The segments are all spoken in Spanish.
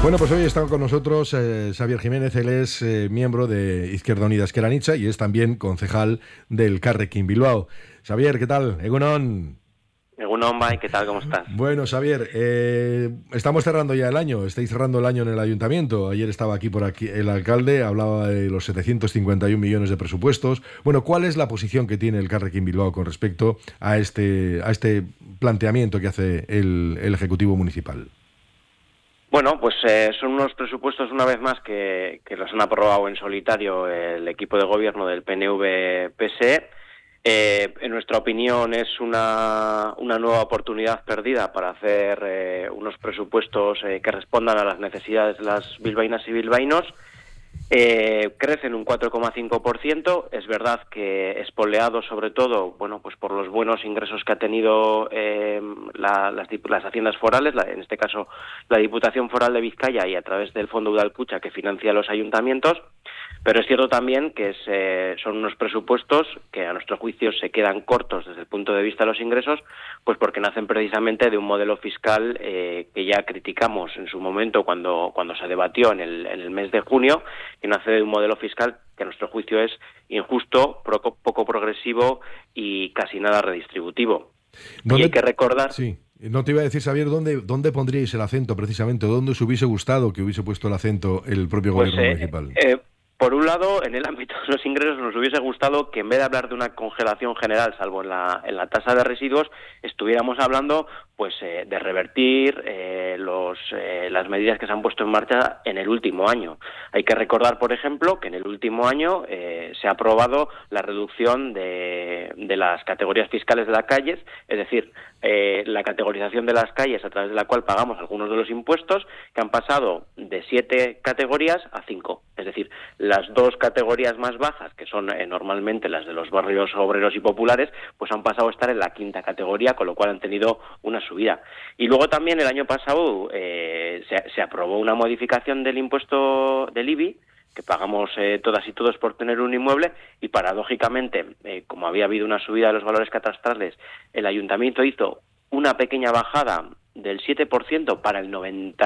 Bueno, pues hoy está con nosotros Xavier Jiménez. Él es miembro de Izquierda Unida Ezker Anitza y es también concejal del Carrequín Bilbao. Xavier, ¿qué tal? Egunon. Egunon, Bai, ¿qué tal? ¿Cómo estás? Bueno, Xavier, estamos cerrando ya el año. Estáis cerrando el año en el ayuntamiento. Ayer estaba aquí por aquí el alcalde, hablaba de los 751 millones de presupuestos. Bueno, ¿cuál es la posición que tiene el Carrequín Bilbao con respecto a este planteamiento que hace el Ejecutivo Municipal? Bueno, pues son unos presupuestos, una vez más, que los han aprobado en solitario el equipo de gobierno del PNV-PSE. En nuestra opinión es una nueva oportunidad perdida para hacer unos presupuestos que respondan a las necesidades de las bilbaínas y bilbaínos. Crecen un 4,5%. Es verdad que espoleado sobre todo, bueno, pues por los buenos ingresos que ha tenido las haciendas forales, en este caso la Diputación Foral de Vizcaya y a través del Fondo Udalkutxa que financia a los ayuntamientos. Pero es cierto también que son unos presupuestos que a nuestro juicio se quedan cortos desde el punto de vista de los ingresos, pues porque nacen precisamente de un modelo fiscal que ya criticamos en su momento cuando se debatió en el mes de junio, que nace de un modelo fiscal que a nuestro juicio es injusto, poco progresivo y casi nada redistributivo. Y hay que recordar... Sí. No te iba a decir, Xavier, ¿dónde pondríais el acento precisamente? ¿Dónde os hubiese gustado que hubiese puesto el acento el propio gobierno municipal? Por un lado, en el ámbito de los ingresos nos hubiese gustado que en vez de hablar de una congelación general, salvo en la tasa de residuos, estuviéramos hablando pues de revertir las medidas que se han puesto en marcha en el último año. Hay que recordar, por ejemplo, que en el último año se ha aprobado la reducción de las categorías fiscales de las calles, es decir, la categorización de las calles a través de la cual pagamos algunos de los impuestos, que han pasado de 7 categorías a 5. Es decir, las 2 categorías más bajas, que son normalmente las de los barrios obreros y populares, pues han pasado a estar en la 5ª categoría, con lo cual han tenido una subida. Y luego también el año pasado se aprobó una modificación del impuesto del IBI, que pagamos todas y todos por tener un inmueble, y paradójicamente, como había habido una subida de los valores catastrales, el ayuntamiento hizo una pequeña bajada del 7% para el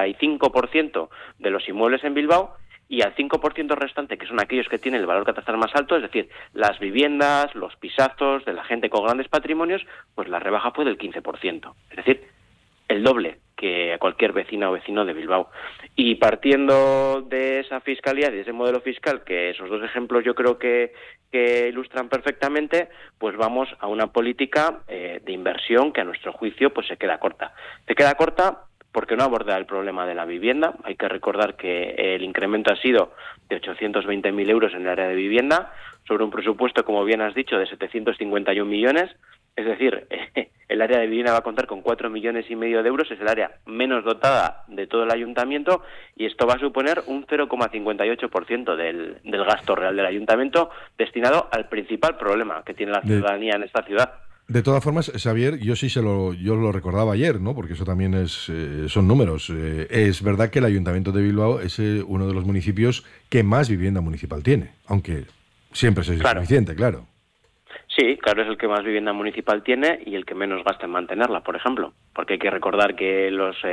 95% de los inmuebles en Bilbao, y al 5% restante, que son aquellos que tienen el valor catastral más alto, es decir, las viviendas, los pisazos de la gente con grandes patrimonios, pues la rebaja fue del 15%. Es decir, el doble que a cualquier vecina o vecino de Bilbao. Y partiendo de esa fiscalidad y de ese modelo fiscal, que esos 2 ejemplos yo creo que ilustran perfectamente, pues vamos a una política de inversión que a nuestro juicio pues se queda corta. Se queda corta porque no aborda el problema de la vivienda. Hay que recordar que el incremento ha sido de 820.000 euros en el área de vivienda, sobre un presupuesto, como bien has dicho, de 751 millones. Es decir, el área de vivienda va a contar con 4,5 millones de euros, es el área menos dotada de todo el ayuntamiento, y esto va a suponer un 0,58% del gasto real del ayuntamiento destinado al principal problema que tiene la ciudadanía en esta ciudad. De todas formas, Xavier, yo lo recordaba ayer, ¿no? Porque eso también son números. Es verdad que el Ayuntamiento de Bilbao es uno de los municipios que más vivienda municipal tiene, aunque siempre es insuficiente, claro. Sí, claro, es el que más vivienda municipal tiene y el que menos gasta en mantenerla, por ejemplo. Porque hay que recordar que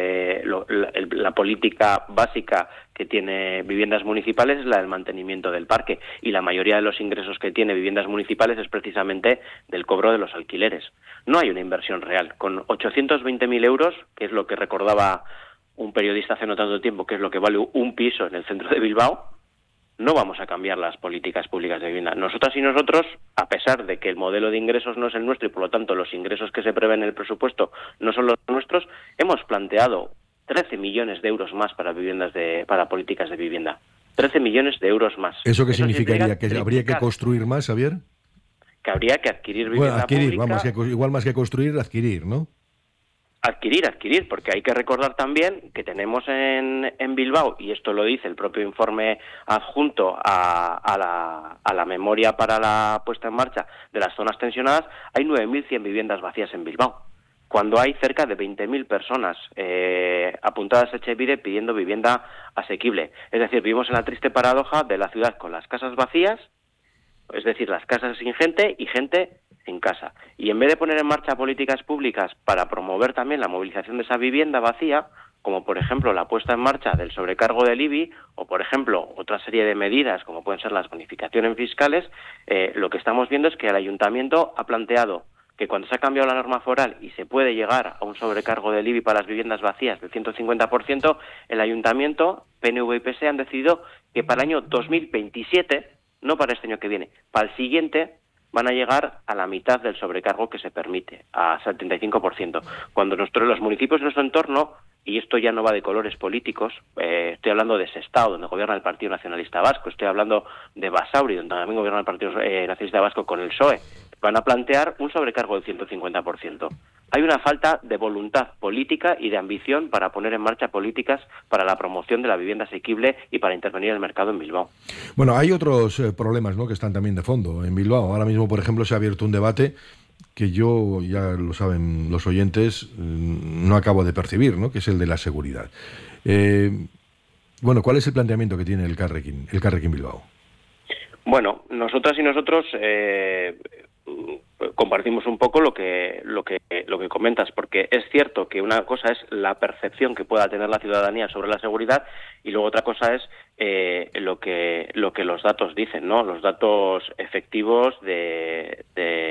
la política básica que tiene viviendas municipales es la del mantenimiento del parque, y la mayoría de los ingresos que tiene viviendas municipales es precisamente del cobro de los alquileres. No hay una inversión real. Con 820.000 euros, que es lo que recordaba un periodista hace no tanto tiempo, que es lo que vale un piso en el centro de Bilbao, no vamos a cambiar las políticas públicas de vivienda. Nosotras y nosotros, a pesar de que el modelo de ingresos no es el nuestro y por lo tanto los ingresos que se prevén en el presupuesto no son los nuestros, hemos planteado 13 millones de euros más para políticas de vivienda. 13 millones de euros más. ¿Eso qué significaría? ¿Que habría que construir más, Xavier? Que habría que adquirir vivienda pública. Vamos, igual más que construir, adquirir, ¿no? Adquirir, porque hay que recordar también que tenemos en Bilbao, y esto lo dice el propio informe adjunto a la memoria para la puesta en marcha de las zonas tensionadas, hay 9.100 viviendas vacías en Bilbao, cuando hay cerca de 20.000 personas apuntadas a Etxebide pidiendo vivienda asequible. Es decir, vivimos en la triste paradoja de la ciudad con las casas vacías, es decir, las casas sin gente y gente en casa. Y en vez de poner en marcha políticas públicas para promover también la movilización de esa vivienda vacía, como por ejemplo la puesta en marcha del sobrecargo del IBI, o por ejemplo otra serie de medidas como pueden ser las bonificaciones fiscales, lo que estamos viendo es que el ayuntamiento ha planteado que cuando se ha cambiado la norma foral y se puede llegar a un sobrecargo del IBI para las viviendas vacías del 150%, el ayuntamiento, PNV y PSE, han decidido que para el año 2027, no para este año que viene, para el siguiente, van a llegar a la mitad del sobrecargo que se permite, a 75%. Cuando los municipios de nuestro entorno, y esto ya no va de colores políticos, estoy hablando de Sestao, donde gobierna el Partido Nacionalista Vasco, estoy hablando de Basauri, donde también gobierna el Partido Nacionalista Vasco con el PSOE, van a plantear un sobrecargo del 150%. Hay una falta de voluntad política y de ambición para poner en marcha políticas para la promoción de la vivienda asequible y para intervenir en el mercado en Bilbao. Bueno, hay otros problemas, ¿no?, que están también de fondo en Bilbao. Ahora mismo, por ejemplo, se ha abierto un debate que yo, ya lo saben los oyentes, no acabo de percibir, ¿no?, que es el de la seguridad. Bueno, ¿cuál es el planteamiento que tiene el Carrequín Bilbao? Bueno, nosotras y nosotros compartimos un poco lo que comentas, porque es cierto que una cosa es la percepción que pueda tener la ciudadanía sobre la seguridad y luego otra cosa es lo que los datos dicen, ¿no? Los datos efectivos de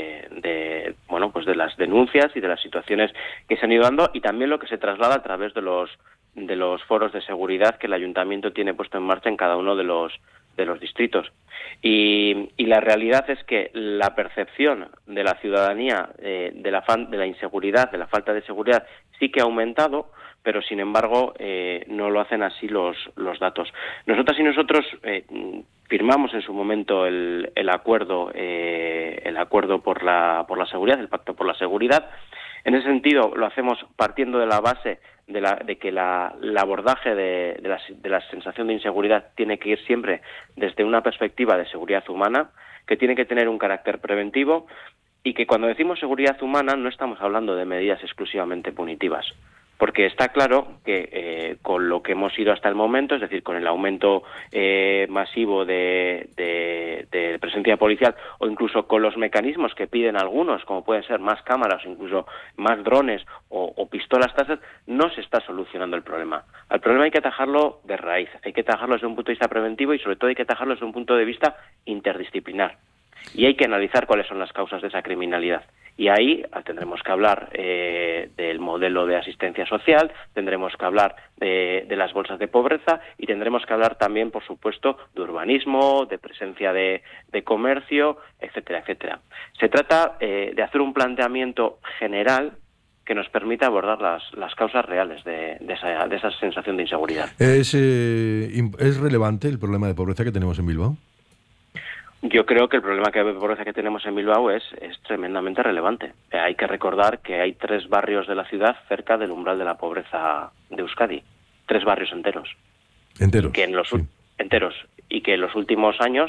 las denuncias y de las situaciones que se han ido dando, y también lo que se traslada a través de los foros de seguridad que el ayuntamiento tiene puesto en marcha en cada uno de los distritos. Y la realidad es que la percepción de la ciudadanía de la inseguridad, de la falta de seguridad, sí que ha aumentado, pero sin embargo no lo hacen así los datos. Nosotras y nosotros firmamos en su momento el acuerdo por la seguridad, el pacto por la seguridad. En ese sentido lo hacemos partiendo de la base de que el abordaje de la sensación de inseguridad tiene que ir siempre desde una perspectiva de seguridad humana, que tiene que tener un carácter preventivo, y que cuando decimos seguridad humana no estamos hablando de medidas exclusivamente punitivas. Porque está claro que con lo que hemos ido hasta el momento, es decir, con el aumento masivo de presencia policial, o incluso con los mecanismos que piden algunos, como pueden ser más cámaras, o incluso más drones o pistolas tasas, no se está solucionando el problema. Al problema hay que atajarlo de raíz, hay que atajarlo desde un punto de vista preventivo y sobre todo hay que atajarlo desde un punto de vista interdisciplinar. Y hay que analizar cuáles son las causas de esa criminalidad. Y ahí tendremos que hablar del modelo de asistencia social, tendremos que hablar de las bolsas de pobreza y tendremos que hablar también, por supuesto, de urbanismo, de presencia de comercio, etcétera, etcétera. Se trata de hacer un planteamiento general que nos permita abordar las causas reales de esa sensación de inseguridad. ¿Es relevante el problema de pobreza que tenemos en Bilbao? Yo creo que el problema de pobreza que tenemos en Bilbao es tremendamente relevante. Hay que recordar que hay 3 barrios de la ciudad cerca del umbral de la pobreza de Euskadi. 3 barrios enteros. Enteros. Enteros. Y que en los últimos años,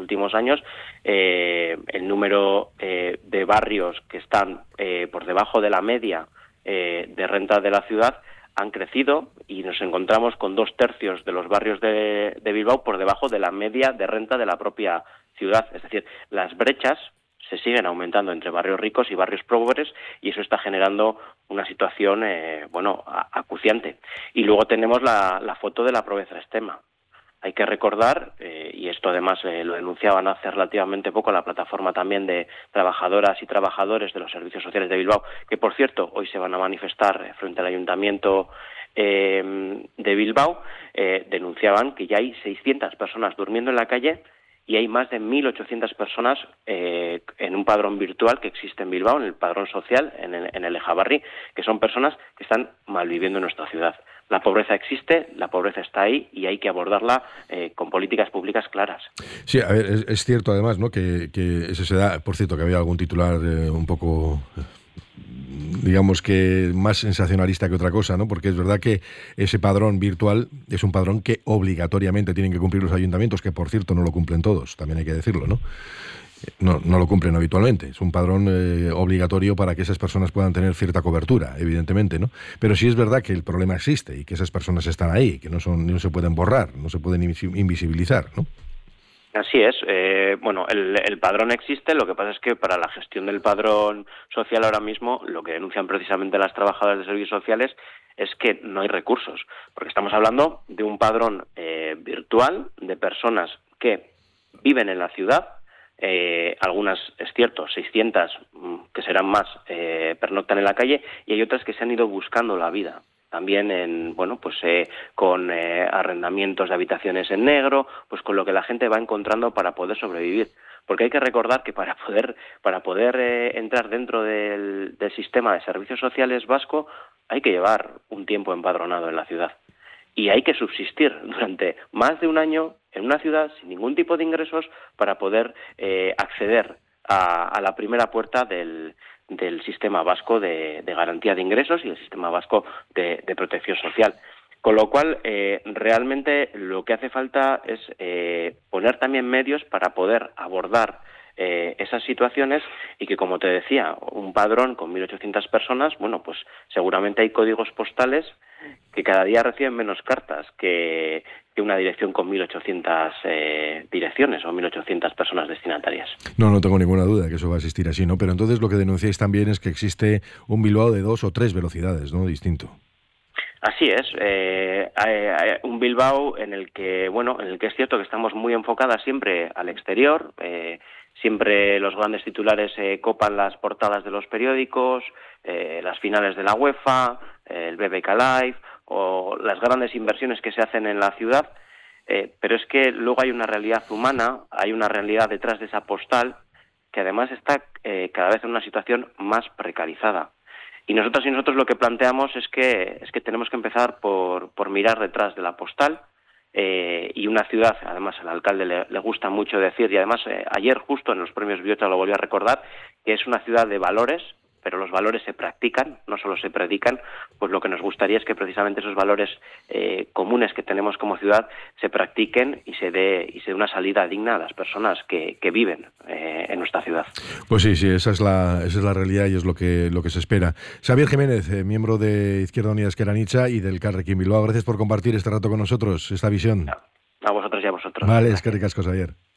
el número de barrios que están por debajo de la media de renta de la ciudad han crecido, y nos encontramos con 2/3 de los barrios de Bilbao por debajo de la media de renta de la propia ciudad. Es decir, las brechas se siguen aumentando entre barrios ricos y barrios pobres, y eso está generando una situación acuciante. Y luego tenemos la foto de la pobreza extrema. Hay que recordar, y esto además lo denunciaban hace relativamente poco la plataforma también de trabajadoras y trabajadores de los servicios sociales de Bilbao, que por cierto hoy se van a manifestar frente al ayuntamiento de Bilbao, denunciaban que ya hay 600 personas durmiendo en la calle y hay más de 1.800 personas en un padrón virtual que existe en Bilbao, en el padrón social, en el Ejabarri, que son personas que están malviviendo en nuestra ciudad. La pobreza existe, la pobreza está ahí y hay que abordarla con políticas públicas claras. Sí, a ver, es cierto además, ¿no?, que eso se da, por cierto, que había algún titular un poco, digamos que más sensacionalista que otra cosa, ¿no? Porque es verdad que ese padrón virtual es un padrón que obligatoriamente tienen que cumplir los ayuntamientos, que por cierto no lo cumplen todos, también hay que decirlo, ¿no? No lo cumplen habitualmente. Es un padrón obligatorio para que esas personas puedan tener cierta cobertura, evidentemente, ¿no? Pero sí es verdad que el problema existe y que esas personas están ahí, que no se pueden borrar, no se pueden invisibilizar, ¿no? Así es. Bueno, el padrón existe, lo que pasa es que para la gestión del padrón social ahora mismo lo que denuncian precisamente las trabajadoras de servicios sociales es que no hay recursos, porque estamos hablando de un padrón virtual de personas que viven en la ciudad, algunas, es cierto, 600, que serán más, pernoctan en la calle, y hay otras que se han ido buscando la vida. También con arrendamientos de habitaciones en negro, pues con lo que la gente va encontrando para poder sobrevivir. Porque hay que recordar que para poder entrar dentro del sistema de servicios sociales vasco hay que llevar un tiempo empadronado en la ciudad. Y hay que subsistir durante más de un año en una ciudad sin ningún tipo de ingresos para poder acceder a la primera puerta del sistema vasco de garantía de ingresos y el sistema vasco de protección social. Con lo cual, realmente lo que hace falta es poner también medios para poder abordar esas situaciones y que, como te decía, un padrón con 1.800 personas, bueno, pues seguramente hay códigos postales que cada día reciben menos cartas que una dirección con 1.800 direcciones o 1.800 personas destinatarias. No tengo ninguna duda que eso va a existir así, ¿no? Pero entonces lo que denunciáis también es que existe un Bilbao de 2 o 3 velocidades, ¿no? Distinto. Así es, hay un Bilbao en el que es cierto que estamos muy enfocadas siempre al exterior, siempre los grandes titulares copan las portadas de los periódicos, las finales de la UEFA, el BBK Live o las grandes inversiones que se hacen en la ciudad, pero es que luego hay una realidad humana, hay una realidad detrás de esa postal que además está cada vez en una situación más precarizada. Y nosotros lo que planteamos es que tenemos que empezar por mirar detrás de la postal, y una ciudad, además al alcalde le gusta mucho decir, y además ayer justo en los premios Biota lo volví a recordar, que es una ciudad de valores, pero los valores se practican, no solo se predican. Pues lo que nos gustaría es que precisamente esos valores comunes que tenemos como ciudad se practiquen y se dé una salida digna a las personas que viven en nuestra ciudad. Pues sí, esa es la realidad y es lo que se espera. Xavier Jiménez, miembro de Izquierda Unida Ezker Anitza y del Carrequín Bilbao, gracias por compartir este rato con nosotros, esta visión. A vosotros y a vosotros. Vale, eskerrik asko, Xavier.